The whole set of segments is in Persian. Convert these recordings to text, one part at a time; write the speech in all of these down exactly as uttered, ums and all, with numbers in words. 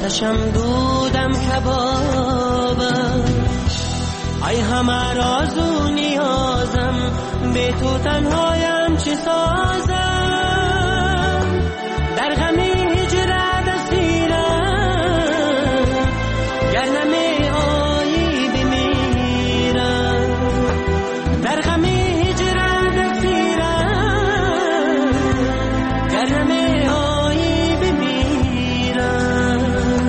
آتشم دودم کبابم، ای همه راز و نیازم، به تو تنهایم چه سازم، در غم هجرت اسیرم، گر نمی آیی بمیرم، در غم هجرت اسیرم، گر نمی آیی بمیرم.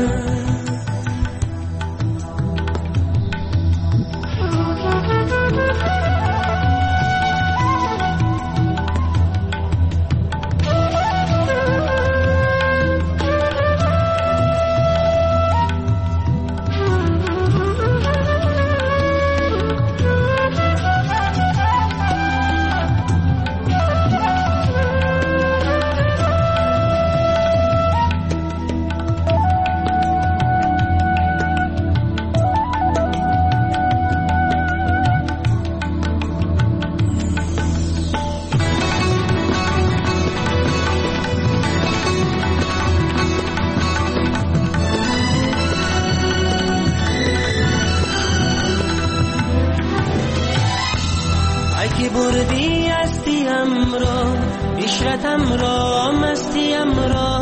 بردی استیم را، عشرتم را، مستیم را،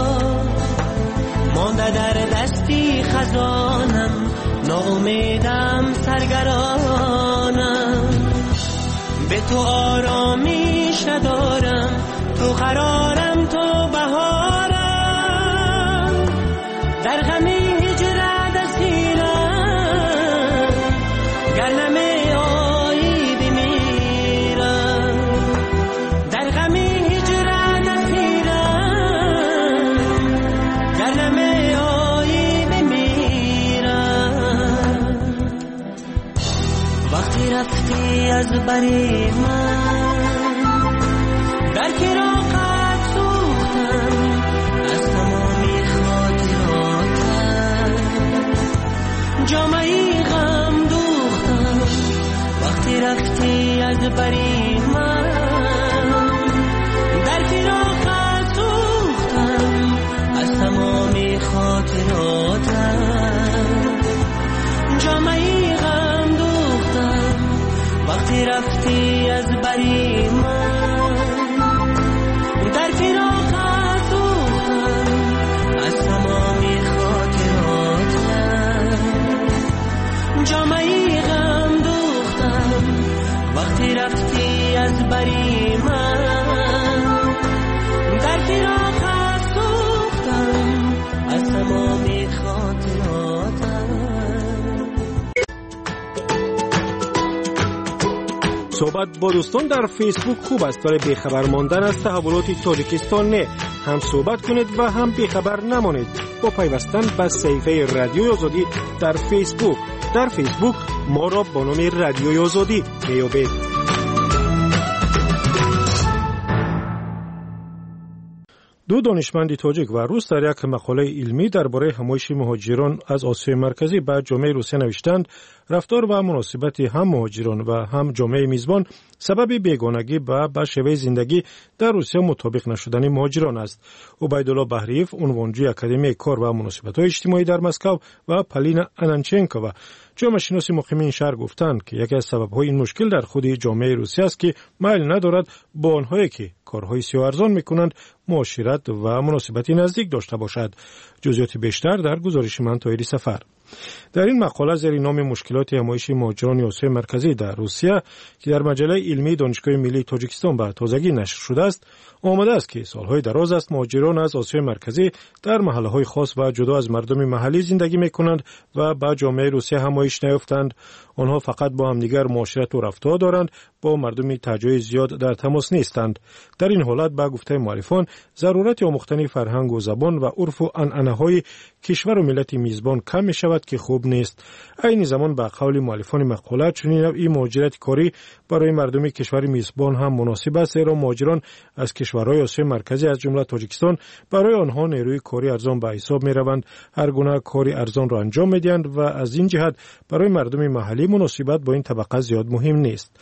مانده در دستی خزانم، ناامیدم سرگرانم، به تو آرامیش ندارم، تو قرارم، تو بهارم، در غم هجرت اسیرم، گر نمی رفتی از بری من، در فراقت سوختم از تمامی خاطراتم، جامعی غم دوختم وقتی رفتی از بری من، در فراقت سوختم از تمامی خاطراتم، جامعی غم دوختم وقتی رفتی از بری من، در فراقت سوختم از تمامی خاطراتم، جامعی غم دوختم وقتی رفتی از بری من، در فراقت سوختم از تمامی خاطراتم. صحبت با دوستان در فیسبوک خوب است، برای بیخبر ماندن از تحولات تاجیکستان نه. هم صحبت کنید و هم بیخبر نمانید با پیوستن به صفحه رادیوی آزادی در فیسبوک. در فیسبوک ما را با نام رادیوی آزادی میابید. دو دانشمند تاجیک و روس در یک مقاله علمی درباره همایش مهاجران از آسیای مرکزی به جامعه روسیه نوشتند رفتار و مناسبت هم مهاجران و هم جامعه میزبان سبب بیگانگی و به شیوه زندگی در روسیه مطابق نشدن مهاجران است. عبیدالله بهریف، عنوانجوی اکادمی کار و مناسبات اجتماعی در مسکو، و پالینا انانچنکووا، جامعه شناس مقیم شهر، گفتند که یکی از سبب‌های این مشکل در خود جامعه روسیه است که میل ندارد با آنهایی که کارهای سیاه ارزان میکنند معاشرت و مناسبتی نزدیک داشته باشد. جزئیات بیشتر در گزارش من طاهری سفر. در این مقاله زیر نام مشکلات همایش مهاجران آسیای مرکزی در روسیه که در مجله علمی دانشگاه ملی تاجیکستان به تازگی نشر شده است، آمده است که سالهای دراز است مهاجران از آسیای مرکزی در محله‌های خاص و جدا از مردم محلی زندگی می‌کنند و با جامعه روسیه همایش نیافتند. آنها فقط با همدیگر معاشرت و رفتار دارند، با مردم تجای زیاد در تماس نیستند. در این حالت با گفته مؤلفان ضرورت آموختن فرهنگ و زبان و عرف و عنعنه‌های کشور و ملت میزبان کم می‌شود که خوب نیست. عین زمان با قول مؤلفان مقاله چنین نوعی مهاجرت کاری برای مردم کشور میزبان هم مناسب است، زیرا مهاجران از کشورهای آسیای مرکزی از جمله تاجیکستان برای آنها نیروی کاری ارزان به حساب می‌روند، هر گونه کاری ارزان را انجام می‌دهند و از این جهت برای مردم محلی مناسبت با این طبقه زیاد مهم نیست.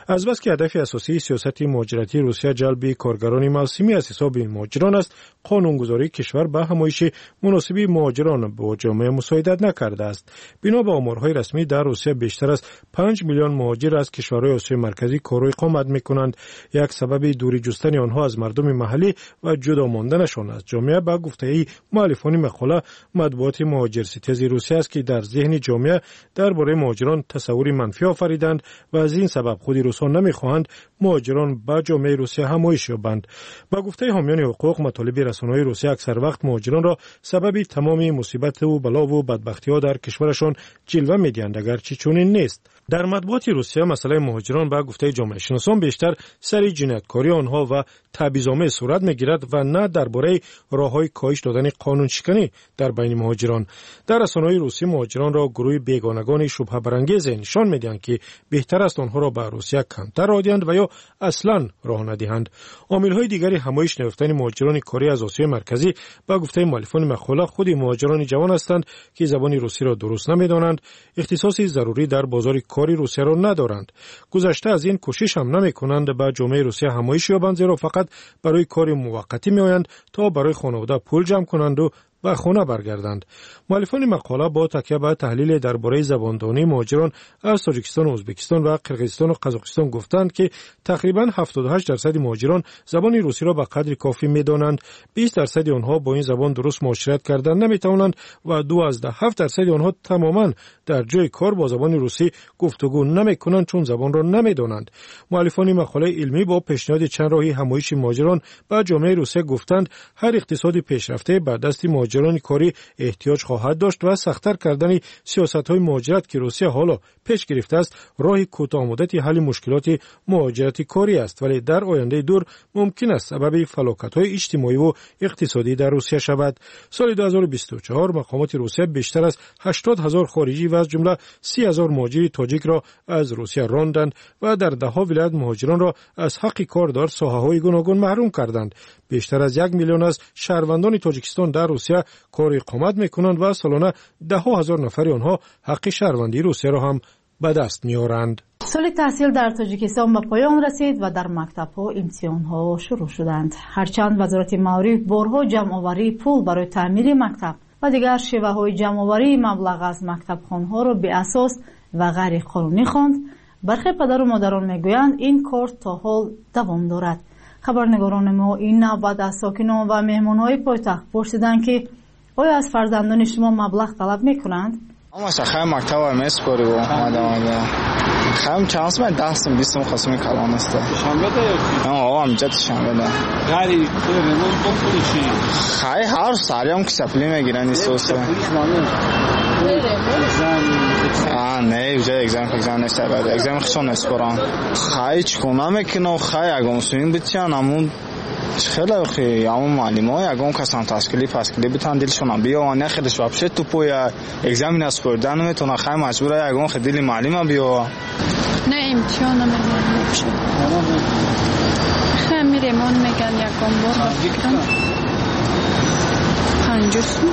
از بس که هدف اساسی سیاست مهاجرتی روسیه جلب کارگران موسمی از حساب این مهاجران است، قانونگذاری کشور به همایش مناسبی مهاجران با جامعه مساعدت نکرده است. بنا به آمارهای رسمی در روسیه بیشتر از پنج میلیون مهاجر از کشورهای آسیای مرکزی کار و اقامت میکنند. یک سبب دوری جستن آنها از مردم محلی و جدا ماندنشان از جامعه به گفته مؤلفان مقاله مطبوعات مهاجرستیز روسیه است که در ذهن جامعه درباره مهاجران تصوری منفی آفریدند و از این سبب خود روسان نمیخواهند مهاجران به جامعه روسیه همایش یابند. با گفته حامیان حقوق، مطالب رسانه‌های روسیه اکثر وقت مهاجران را سبب تمام مصیبت و بلا و بدبختی‌ها در کشورشان جلوه می‌دهند، اگرچه چنین نیست. در مطبوعات روسیه مسئله مهاجران با گفته جامعه شناسان بیشتر سر جنایتکاری آنها و تبعیض‌آمیز صورت می‌گیرد و نه درباره راه‌های کاهش دادن قانون شکنی در بین مهاجران. در رسانه‌های روسی مهاجران را گروه بیگانگان شبهه برانگیز نشان می‌دهند که بهتر است آنها را به روسیه کمتر راه و یا اصلاً راه ندهند. عامل‌های دیگری همایش نیافتن مهاجران کاری از آسیای مرکزی با گفته مؤلفان مقاله خود مهاجران جوان هستند که زبان روسی را درست نمی‌دانند، اختصاصی ضروری در بازار کاری روسیه را ندارند. گذشته از این کوشش هم نمی‌کنند به جامعه روسیه همایش یابند، زیرا فقط برای کار موقتی می‌آیند تا برای خانواده پول جمع کنند و به خانه برگردند. مؤلفان مقاله با تکیه به تحلیل درباره زباندانی مهاجران از تاجیکستان و ازبکستان و قرقیزستان و قزاقستان گفتند که تقریباً هفتاد و هشت درصد مهاجران زبان روسی را به قدر کافی می‌دانند، بیست درصد آنها با این زبان درست معاشرت کردن نمی‌توانند و دوازده و هفت درصد آنها تماماً در جای کار با زبان روسی گفتگو نمی‌کنند چون زبان را نمی‌دانند. مؤلفان مقاله علمی با پیشنهاد چند راهی همایش مهاجران به جامعه روسیه گفتند هر اقتصاد پیشرفته به دست مهاجران کاری احتیاج خواهد داشت و سخت‌تر کردن سیاست‌های مهاجرت که روسیه حالا پیش گرفته است راه کوتاه مدتی حل مشکلات مهاجرت کاری است، ولی در آینده دور ممکن است سبب فلاکت‌های اجتماعی و اقتصادی در روسیه شود. سال دو هزار و بیست و چهار مقامات روسیه بیشتر از هشتاد هزار خارجی و از جمله سی هزار مهاجر تاجیک را از روسیه راندند و در ده ها ولایت مهاجران را از حق کار در ساحه‌های گوناگون محروم کردند. بیشتر از یک میلیون از شهروندان تاجیکستان در روسیه کار اقامت میکنند و سالانه ده ها هزار نفر آنها حق شهروندی روسیه را هم به دست میارند. سال تحصیل در تاجیکستان به پایان رسید و در مکتب‌ها امتحان‌ها شروع شدند. هرچند وزارت معارف بارها جمع‌آوری پول برای تعمیر مکتب و دیگر شیوه‌های جمع‌آوری مبلغ از مکتبخانه‌ها را به اساس و غیر قانونی خواند، برخی پدر و مادران میگویند این کار تا حال دوام دارد. خبرنگاران ما این نوبت از ساکنان و مهمان‌های پایتخت پرسیدند که آیا از فرزندان شما مبلغ طلب میکنند؟ اما شخصا مکتب هم اسپوری و آمده خیلی چانس من دستم بیستم خواستم کلان است شنبه ده یا چی؟ آه همجا شنبه ده غری توی ریمون بخوری چی؟ خیلی هر سری هم که سپلی میگیرن این سوسته آه نه اینجا اگزام اگزام نشته باید اگزام خشون اسپوران خیلی چکونه میکنه و خیلی اگه مسلمین بتیان همون خیلی خیلی همون معلم های اگه اون کسان تسکیلی پسکیلی بتن دلشون هم بیا و نه خیلیش وابشه تو پوی اگزامین اسپوردن میتونه خیلی مجبوره اگه اون خیلی دلی معلم بیا نه امتحان میگن نبشه خیلی میرمان میگن یکم بار بکن پنجوسون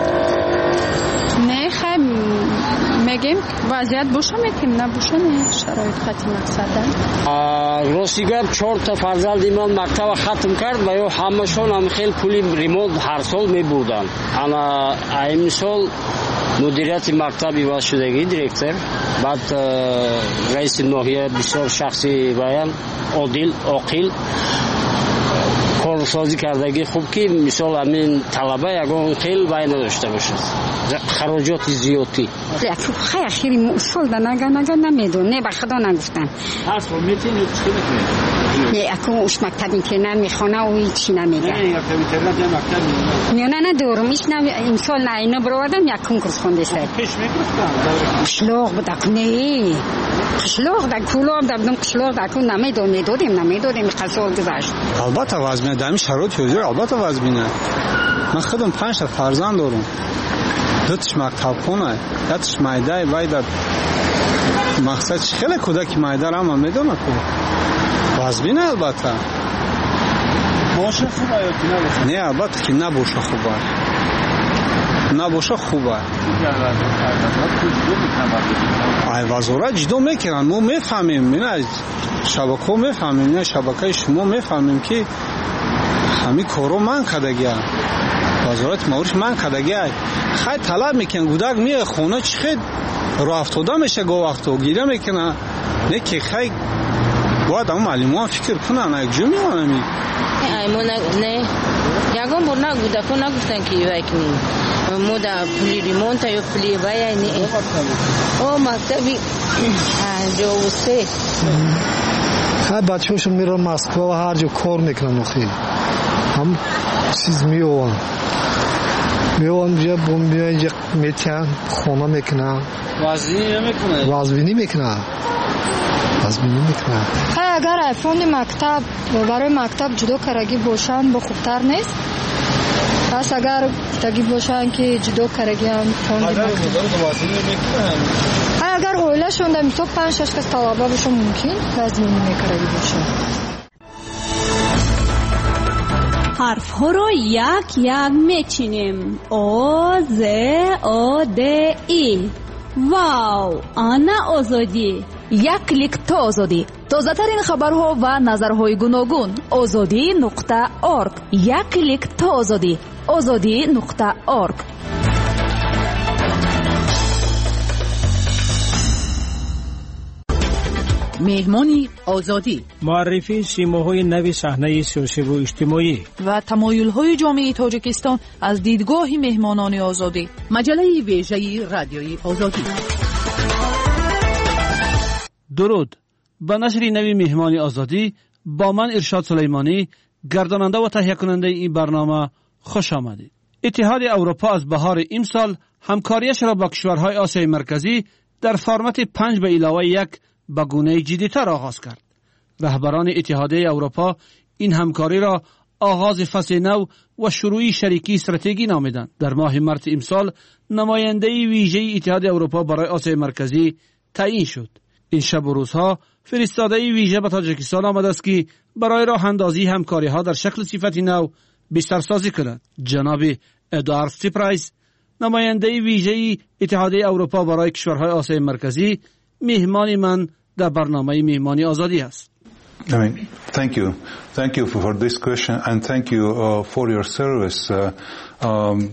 نه خیلی میگیم وضعیت باشه میتیم نباشه نه شرایط خطی مقصد روسیگر چهار تا فرزند ایمان مکتب ختم کرد و یا همشون هم خیلی پولی ریموت هر سال میبودن. اما این سال مدیریت مکتب ایواز شدگی دیرکتر بعد رئیس ناحیه بسیار شخصی بیان عادل عاقل کارسازی کردگی خوب که مثال همین طلبه یکون خیلی باید نداشته باشه خراجات زیادی خیلی خیلی سال ده نگه نگه نمیدون نه به خدا نگفتن هست رو میتونی چی بکنی؟ نه اکو اوش مکتب اینترنت میخونه و هیچی نمیگه نه مکتب اینترنت یا مکتب نه نه نه دورمیش نه این سال نه اینو برودم یک کنکورس خونده سر پیش میگفتن قشلاق بودک نه قشلاق در کولام در بدم قشلاق در کول نمیدون میدودیم نمیدودیم قصال گذاشت البته وزمینه دمی شرایط چوزی البته وزمینه من خودم پنج تا فرزند دارم دوتش مکتب خونه دوتش مایده باید مقصد خیلی کودک مایده را هم میدونم که وزمینه البته باشه خوبه یا که نباشه؟ نه البته که نباشه خوبه نباشه خوبه. ای وزارت جدا میکنن، ما میفهمیم، نه شبکه میفهمیم، نه شبکه شما میفهمیم که همین کارو من کردگیم، وزارت مورش من کردگیم. خیلی طلب میکن گودک میه خونه چی خیلی رو افتاده میشه گو وقتو گیره میکنه، نه که خیلی باید هم معلومان فکر کنن یک جو میمانه می ایمون نه یکم بر نگوده که نگفتن که یوک نیم ما در پلی ریمونت یا پلی بای نی او مکتبی جوسته خیلی بچه هاشون میرن مسکو و هر جا کار میکنن اخی هم چیز میوان میوان بیا بوم بیا اینجا میتین خونه میکنن وزنی میکنه وزنی میکنه وزنی میکنه. خیلی اگر فوند مکتب برای مکتب جدا کرگی باشن با خوبتر نیست؟ پس اگر تگی باشن که جدا کرگی هم فوند مکتب اگر اوله شونده میتو پنج شش کس طلبه باشن ممکن وزنی میکرگی باشن. حرف ها رو یک یک میچینیم. او ز او د ای. واو، آنا آزادی. یک کلیک تا آزادی. تازه ترین خبرها و نظرهای گوناگون. آزادی نقطه ارگ. یک کلیک تا آزادی. آزادی نقطه ارگ. مهمانی آزادی، معرفی سیماهای نوی صحنه سیاسی و اجتماعی و تمایل‌های جامعه تاجیکستان از دیدگاه مهمانان آزادی. مجله ویژه رادیوی آزادی. درود. با نشر نوی مهمانی آزادی با من ارشاد سلیمانی، گرداننده و تهیه کننده این برنامه، خوش آمدید. اتحاد اروپا از بهار امسال همکاریش را با کشورهای آسیای مرکزی در فرمت پنج به علاوه یک به گونه جدی‌تر آغاز کرد. رهبران اتحادیه اروپا این همکاری را آغاز فصل نو و شروع شریکی استراتژی نامیدند. در ماه مارس امسال نماینده ویژه اتحاد اروپا برای آسیای مرکزی تعیین شد. این شب و روزها فرستاده ویژه به تاجیکستان آمده است که برای راه اندازی همکاری ها در شکل صفت نو بسترسازی کند. جناب ادوارد سیپرایس، نماینده ویژه اتحادیه اروپا برای کشورهای آسیای مرکزی، مهمان من در برنامه مهمانی آزادی است. I mean, thank you. Thank you for, for this question and thank you uh, for your service. Uh, um,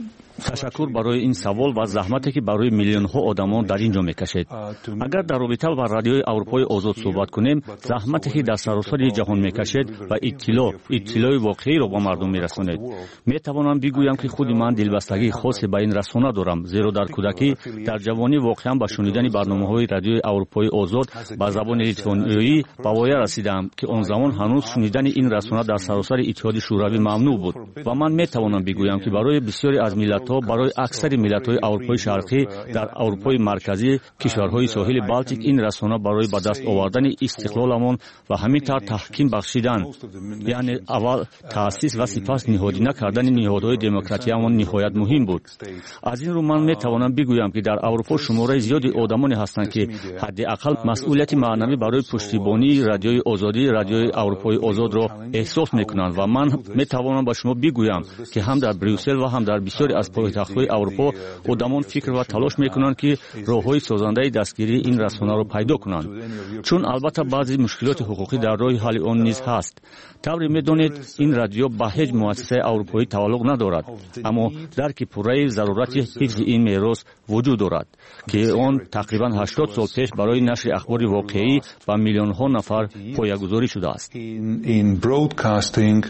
تشکر برای این سوال و زحمتی که برای میلیون ها آدمان در اینجا میکشید. اگر در رابطه با رادیوی اروپای آزاد صحبت کنیم، زحمتی که در سراسر جهان میکشید و اطلاع اطلاع واقعی را با مردم میرسانید. میتوانم بگویم که خود من دلبستگی خاصی به این رسانه دارم، زیرا در کودکی در جوانی واقعا با شنیدن برنامه‌های رادیوی اروپای آزاد با زبان لیتوانی به وای رسیدم که آن زمان هنوز شنیدن این رسانه در سراسر اتحاد شوروی ممنوع بود و من میتوانم بگویم که برای بسیاری از ملت برای اکثر ملت‌های اروپای شرقی در اروپای مرکزی، کشورهای ساحل بالتیک، این رسانه برای به دست آوردن استقلالمان و همینطور تحکیم بخشیدن، یعنی اول تأسیس و سپس نهادینه کردن نهادهای دموکراتیمان نهایت مهم بود. از این رو من میتوانم بگویم که در اروپا شماره زیادی آدمانی هستند که حداقل مسئولیت معنوی برای پشتیبانی رادیوی آزادی، رادیوی اروپای آزاد را احساس میکنند و من میتوانم با شما بگویم که هم در بریوسل و هم در بسیاری از پایتخت‌های اروپا آدمان فکر و تلاش میکنند که راه‌های سازنده دستگیری این رسانه را پیدا کنند، چون البته بعضی مشکلات حقوقی در راه حل آن نیز هست. طوری میدانید این رادیو به هیچ مؤسسه اروپایی تعلق ندارد، اما درک پوره ضرورت حفظ این میراث وجود دارد که آن تقریبا هشتاد سال پیش برای نشر اخبار واقعی با میلیون ها نفر پایه‌گذاری شده است. In broadcasting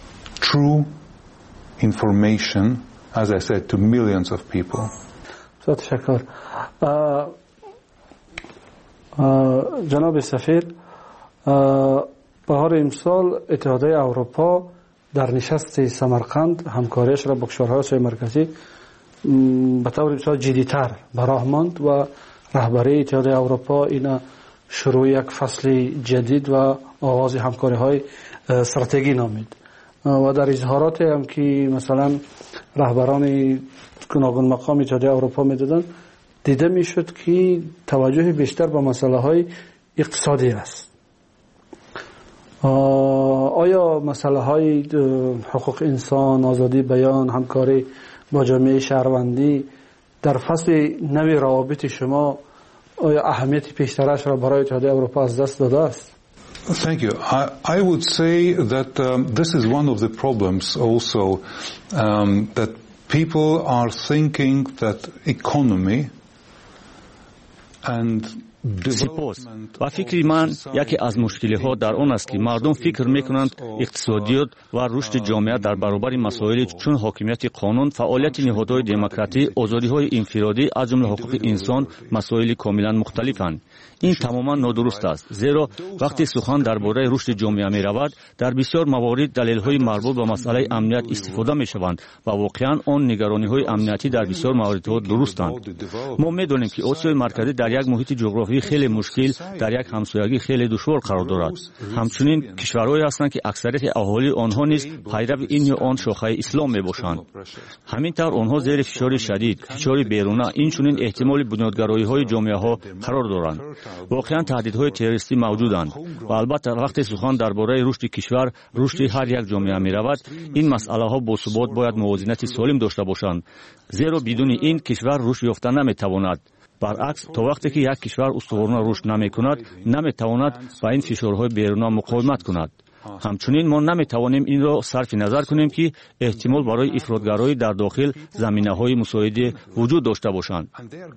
true information, as I said, to millions of people. تشکر. جناب سفیر، بهار امسال اتحادیه اروپا در نشست سمرقند همکاریش را با کشورهای آسیای مرکزی به طور بسیار جدی‌تر به راه ماند و رهبری اتحادیه اروپا این شروع یک فصل جدید و آغاز همکاری‌های استراتژی نامید و در اظهارات هم که مثلا رهبران گوناگون مقام اتحادیه اروپا میدادن دیده میشد که توجه بیشتر به مسائل اقتصادی است. آیا مسائل های حقوق انسان، آزادی بیان، همکاری با جامعه شهروندی در فصل نوی روابط شما آیا اهمیت پیشترش را برای اتحادیه اروپا از دست داده است؟ Thank you. I, I would say that um, this is one of the problems also, um, that people are thinking that economy and سپاس و فکر من یکی از مشکلی ها در آن است که مردم فکر میکنند اقتصادیات و رشد جامعه در برابر مسائل چون حاکمیت قانون، فعالیت نهادهای دموکراتی، آزادی های انفرادی از جمله حقوق انسان مسائل کاملا مختلفند. این تماما نادرست است، زیرا وقتی سخن درباره رشد جامعه می رود در بسیار موارد دلیل های مربوط به مسئله امنیت استفاده می شوند و واقعا آن نگرانی های امنیتی در بسیار موارد درستند. ما می دانیم که آسیای مرکزی در یک محیط جغرافیایی خیلی مشکل، در یک همسایگی خیلی دشوار قرار دارد. همچنین کشورهایی هستند که اکثریت اهالی آنها نیز پیرو این یا آن شاخه اسلام می باشند. همین طور آنها زیر فشار شدید، فشار بیرونه، اینچنین احتمال بنیادگرایی های جامعه ها قرار دارند. واقعا تهدیدهای تروریستی موجودند و البته وقتی سخن درباره رشد کشور، رشد هر یک جامعه می رود، این مسئله ها با ثبات باید موازنت سالم داشته باشند، زیرا بدون این کشور رشد یافته نمی تواند. برعکس تا وقتی که یک کشور استوارانه رشد نمی کند، نمی تواند با این فشارهای بیرونه مقاومت کند. همچنین ما نمی توانیم این را صرف نظر کنیم که احتمال برای افراطگرایی در داخل زمینه‌های مساعده وجود داشته باشند.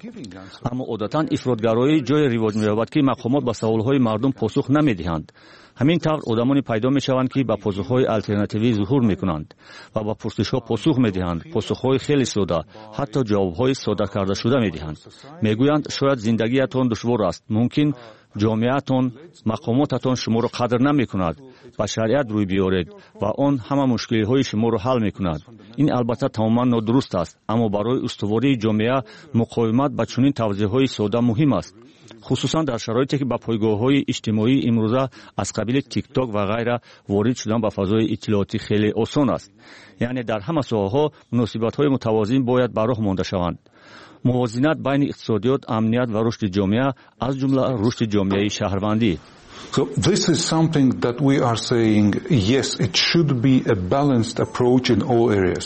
اما عادتاً افراطگرایی جای رواج می‌یابد که مقامات به سوالهای مردم پاسخ نمی‌دهند. همین طور آدمانی پیدا می‌شوند که با پاسخ‌های آلترناتیوی ظهور می‌کنند و با پرسش‌ها پاسخ می‌دهند، پاسخ‌های خیلی ساده، حتی جواب‌های ساده کرده شده می‌دهند. می‌گویند شاید زندگیتان دشوار است، ممکن جامعهتان، مقاماتتان شما را قدر نمی کند، با شریعت روی بیارید و آن همه مشکلی های شما را حل می کند. این البته تماما نادرست است، اما برای استواری جامعه مقاومت با چنین توضیح های ساده مهم است، خصوصا در شرایطی که با پایگاه های اجتماعی امروزه از قبیل تیک تاک و غیره وارد شدن به فضای اطلاعاتی خیلی آسان است. یعنی در همه ساحه‌ها مناسبت های متوازن باید به راه مانده شوند. موازنت بین اقتصادیات، امنیت و رشد جامعه از جمله رشد جامعه شهروندی. So this is something that we are saying, yes, it should be a balanced approach in all areas.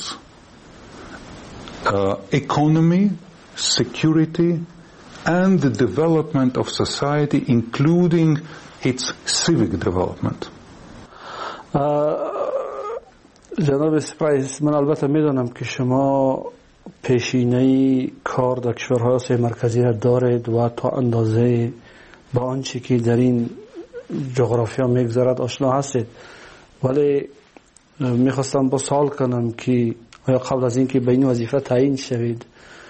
Uh, economy, security, and the development of society, including its civic development. جناب سپایس، من البته میدانم که شما پیشینه کار در کشورهای آسیای مرکزی را دارید و تا اندازه با آنچه که در این جغرافیا میگذرد آشنا هستید، ولی میخواستم با سوال کنم که آیا قبل از اینکه به این وظیفه تعیین شوید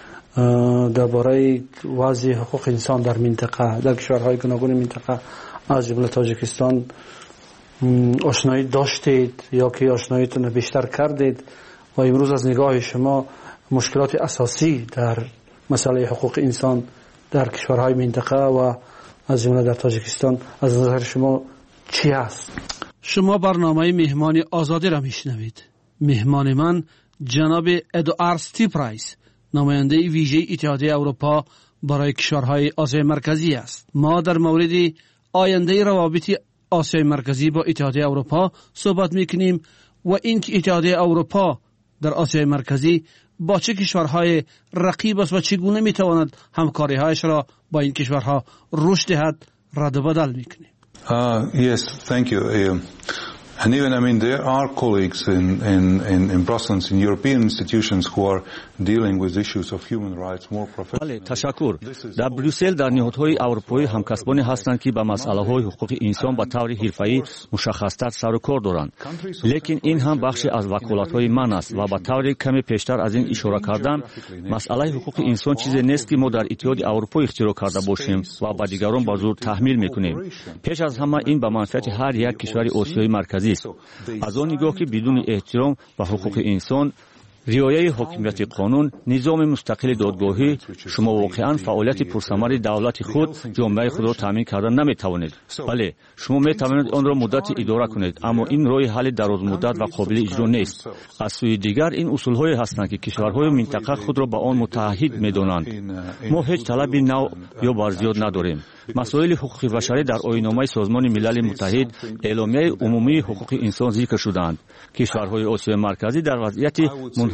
درباره وضع حقوق انسان در منطقه، در کشورهای گوناگون منطقه از جمله تاجیکستان آشنایی داشتید یا که آشناییتون بیشتر کردید و امروز از نگاه شما مشکلات اساسی در مسئله حقوق انسان در کشورهای منطقه و از جمله در تاجیکستان از نظر شما چی است؟ شما برنامه مهمان آزادی را میشنوید. مهمان من جناب ادوارد ستیپرایس، نماینده ویژه اتحادیه اروپا برای کشورهای آسیای مرکزی است. ما در مورد آینده روابط آسیای مرکزی با اتحادیه اروپا صحبت میکنیم و اینکه اتحادیه اروپا در آسیای مرکزی با چه کشورهای رقیب است و چگونه میتواند همکاری‌هایش را با این کشورها رشد دهد رد و بدل میکنیم. Uh, yes, thank you. Uh, and even, I mean, there are colleagues in, in, in, in Brussels, in European institutions who are dealing with issues of human rights more professionally. بله، تشکر. در بروسل در نهادهای اروپایی همکسبانی هستند که با مسائل‌های حقوق انسان به طور حرفه‌ای مشخص‌تر سر و کار دارند. لیکن این هم بخشی از وکالت‌های من است و به طور کمی پیشتر از این اشاره کردم، مسئله حقوق انسان چیزی نیست که ما در اتحاد اروپا اختراع کرده باشیم و به دیگران به زور تحمیل می‌کنیم. پیش از همه این به منفعت هر یک کشور آسیای مرکزی است. از آن نگاه که بدون احترام به حقوق انسان، رعایت حاکمیت قانون، نظام مستقل دادگاهی، شما واقعا فعالیت پرثمر دولت خود، جامعه خود را تامین کردن نمی توانید. بله، شما می توانید آن را مدت اداره کنید، اما این راه حل دراز مدت و قابل اجرا نیست. از سوی دیگر این اصول‌هایی هستند که کشورهای منطقه خود را به آن متعهد می‌دانند. ما هیچ طلب نو یا بازیاد نداریم. مسائل حقوق بشری در آیین‌نامه سازمان ملل متحد، اعلامیه عمومی حقوق انسان ذکر شدند. کشورهای آسیای مرکزی در وضعیت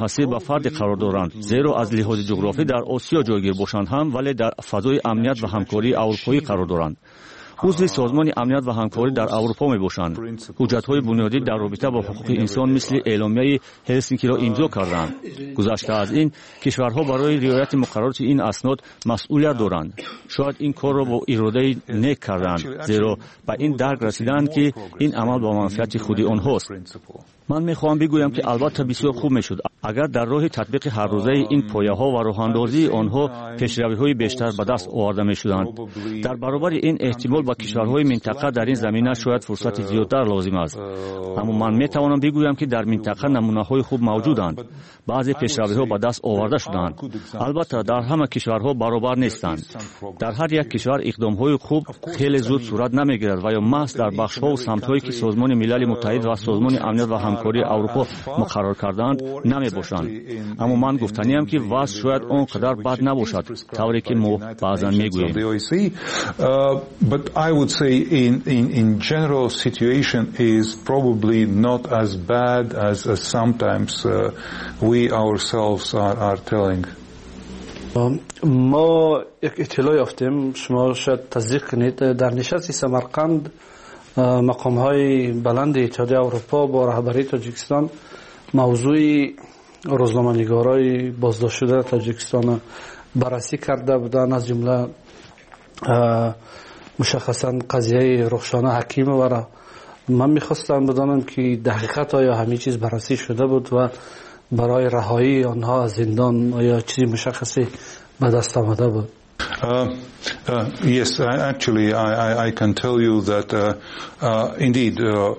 منحصر به فرد قرار دارند، زیرا از لحاظ جغرافی در آسیا جایگیر باشند هم ولی در فضای امنیت و همکاری اروپایی قرار دارند. عضو سازمان امنیت و همکاری در اروپا میباشند. حجت‌های بنیادی در رابطه با حقوق انسان مثل اعلامیه هلسینکی را امضا کردند. گذشته از این، کشورها برای رعایت مقررات این اسناد مسئولیت دارند. شاید این کار را با اراده نیک کردند، زیرا به این درک رسیدند که این عمل با منفعت خود آنهاست. من میخواهم بگویم که البته بسیار خوب میشد اگر در راه تطبیق هر روزه این پایه‌ها و راه‌اندازی آنها پیشروی‌های بیشتر به دست آورده میشدند. در برابر این احتمال با کشورهای منطقه در این زمینه شاید فرصت زیادتر لازم است. اما من میتوانم بگویم که در منطقه نمونه‌های خوب موجودند. بعضی پیشروی‌ها به دست آورده شدند. البته در همه کشورها برابر نیستند. در هر یک کشور اقدام‌های خوب خیلی زود صورت نمیگیرد و یا محض در بخش‌ها و سمت‌هایی که سازمان ملل متحد و سازمان امنیت و همکاری اروپا مقرر کردند نمی باشند. اما من گفتنیم که وضع شاید آنقدر بد نباشد طوری که ما بعضا میگوییم. But I would say in in in general situation is probably not as bad as uh, sometimes uh, we ourselves are are telling. ما یک اطلاع یافتیم، شما شاید تصدیق کنید، در نشست سمرقند مقام‌های بلند اتحادیه اروپا با رهبری تاجیکستان موضوع روزنامه‌نگارای بازداشت شده تاجیکستان بررسی کرده بودند، از جمله مشخصا قضیه رخشانه حکیم و من میخواستم بدانم که دقیقاً آیا همه چیز بررسی شده بود و برای رهایی آنها از زندان آیا چیزی مشخصی به دست آمده بود؟ Uh, uh, yes, I, actually, I, I, I can tell you that uh, uh, indeed. Uh,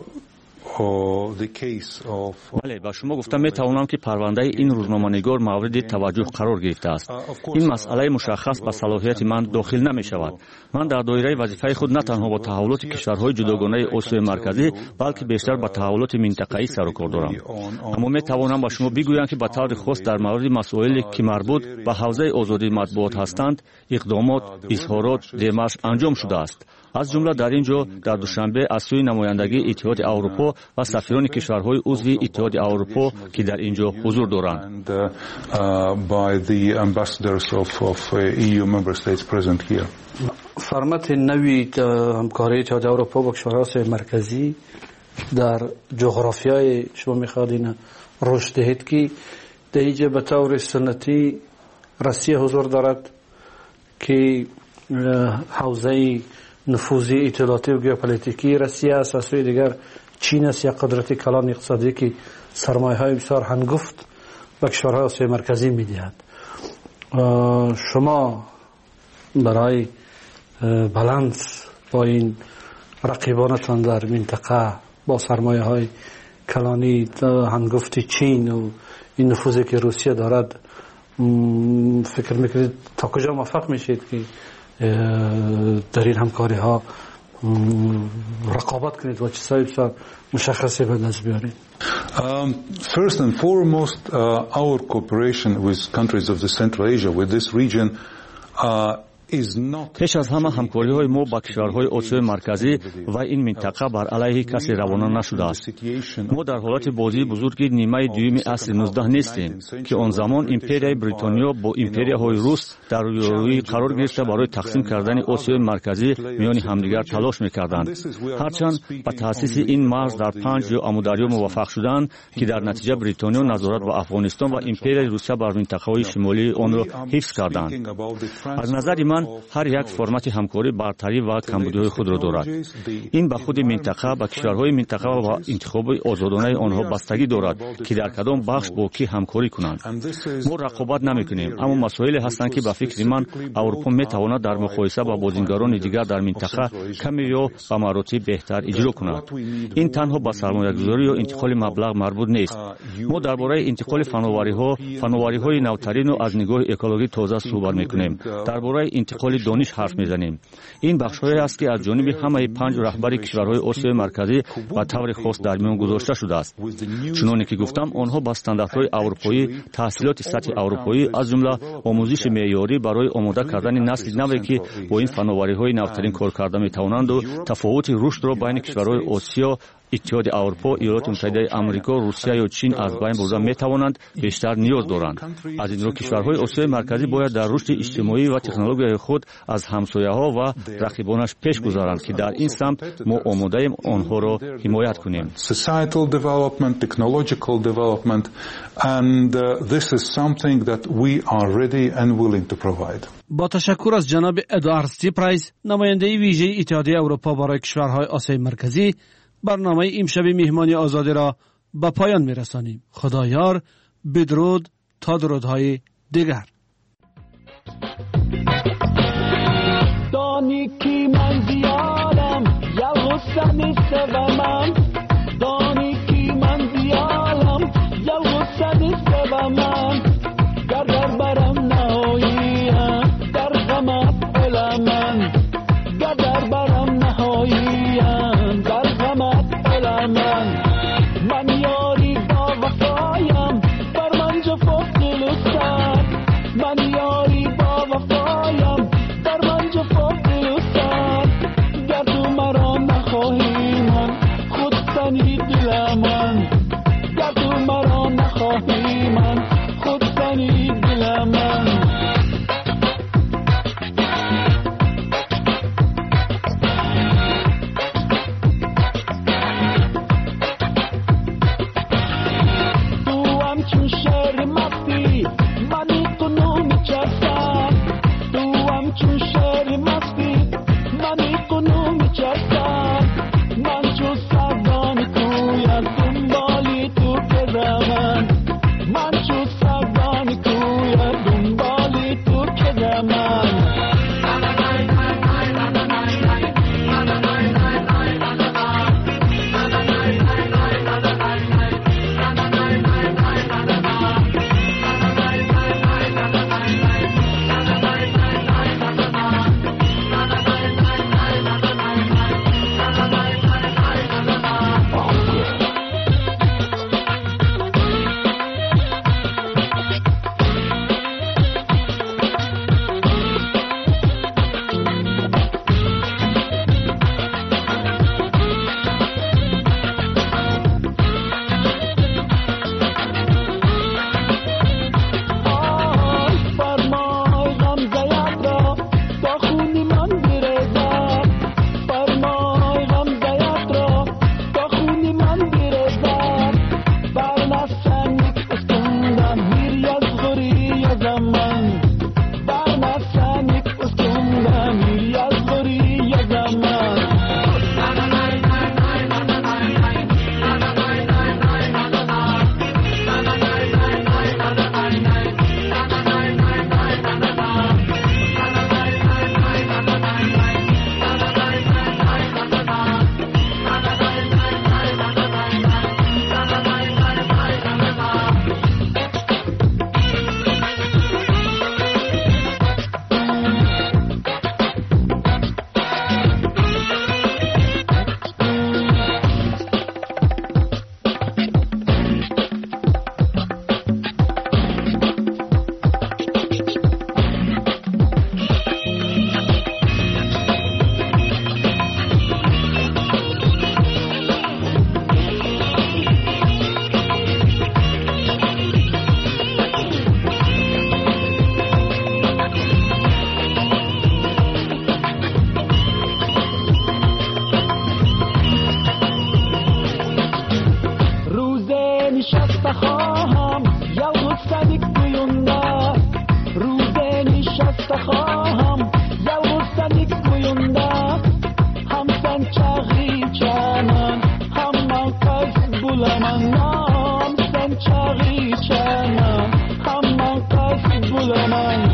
بله، با شما گفتم میتوانم که پرونده این روزنامه‌نگار مورد توجه قرار گرفته است. این مسئله مشخص به صلاحیت من داخل نمی شود. من در دایره وظیفه خود نه تنها با تحولات کشورهای جداگانه آسیای مرکزی بلکه بیشتر با تحولات منطقه‌ای سر و کار دارم. اما میتوانم با شما بگویم که به طور خاص در مورد مسائلی که مربوط به حوزه آزادی مطبوعات هستند اقدامات، اظهارات، دیمارش انجام شده است. از جمله در اینجا در دوشنبه از سوی نمایندگی اتحاد اروپا و سفیران کشورهای عضو اتحاد اروپا که در اینجا حضور دارند. فرمت نوی همکاری اتحاد اروپا با کشورهای مرکزی در جغرافیای شما میخوادین رشد دهید که در اینجا به طور سنتی روسیه حضور دارد که حوزه نفوذی اطلاعاتی و ژئوپلیتیکی روسیه است، از سوی دیگر چین است، یک قدرت کلان اقتصادی که سرمایه‌های بسیار هنگفت به کشورهای آسیای مرکزی می‌دهد. شما برای بالانس با این رقیبانتان در منطقه با سرمایه‌های کلانی هنگفت چین و این نفوذی که روسیه دارد فکر می‌کنید تا کجا موفق میشید که در این همکاری ها رقابت کنید و چیزهای بسیار مشخصی به دست بیارید؟ Um, first and foremost, uh, our cooperation with countries of the Central Asia, with this region, uh, پیش از همه همکاری های ما با کشورهای آسیای مرکزی و این منطقه بر علیه کسی روانه نشده است. ما در حالت بازی بزرگی نیمه دوم عصر نوزدهم نیستیم که آن زمان امپریای بریتانیا با امپریاهای روس در روی قرار گرفته برای تقسیم کردن آسیای مرکزی میان همدیگر تلاش میکردند. هرچند با تأسیس این مرز در پنج یا امودریا موفق شدند که در نتیجه بریتانیا نظارت به افغانستان و امپریای روسیه بر منطقه‌های شمالی آن را حفظ کردند. از نظر من هر یک فرمت همکاری برتری و کمبودی‌های خود را دارد. این به خود منطقه و کشورهای منطقه و انتخاب آزادانه آنها بستگی دارد که در کدام بخش با کی همکاری کنند. ما رقابت نمی‌کنیم، اما مسائلی هستند که به فکر من اروپا می‌تواند در مقایسه با بازیگران دیگر در منطقه کمی یا به مراتب بهتر اجرا کند. این تنها به سرمایه‌گذاری و انتقال مبلغ مربوط نیست. ما درباره انتقال فناوری‌ها، فناوری‌های نوترین و از نگاه اکولوژی تازه صحبت می‌کنیم. درباره انتقال دانش حرف میزنیم. این بخش‌هایی است که از جانب همه پنج رهبر کشورهای آسیای مرکزی به طور خاص در میان گذاشته شده است. چنانکه که گفتم آنها با استانداردهای اروپایی، تحصیلات سطح اروپایی از جمله آموزش معیاری برای آماده کردن نسل نوی که با این فناوری‌های نوترین کار کرده می‌توانند و تفاوت رشد را بین کشورهای آسیا اتحاد اروپا، ایالات متحده آمریکا، روسیه یا چین از بین بردن میتوانند بیشتر نیاز دارند. از این رو کشورهای آسیای مرکزی باید در رشد اجتماعی و تکنولوژی خود از همسایه‌ها و رقیبانش پیش گذارند که در این سمت ما آماده ایم آنها را حمایت کنیم. Societal development, technological development, and uh, this is something that we are ready and willing to provide. با تشکر از جناب ادوارد سیپرایس، نماینده ویژه اتحادیه اروپا برای کشورهای آسیای مرکزی، برنامه امشب مهمانی آزادی را به پایان می‌رسانیم. خدایار، بدرود تا درودهای دیگر. دانی کی من زیادم یا حسن سوامم، دانی کی من زیادم یا حسن سوامم، گر در برم نهاییم در غمت علمم، گر در برم نهاییم در غمت علمم، من یاری با وفایم بر من جفا دل و سر، من یاری با وفایم بر من جفا دل و سر، گر تو مرا نخواهی من خود سنی دل من، گر تو مرا نخواهی من خود سنی دل من. نشسته خواهم یلغو صدیق گوینده روزه نشسته خواهم یلغو صدیق گوینده هم سن چاغی چانم هم من قیس بولمن هم سن چاغی چانم هم من قیس بولمن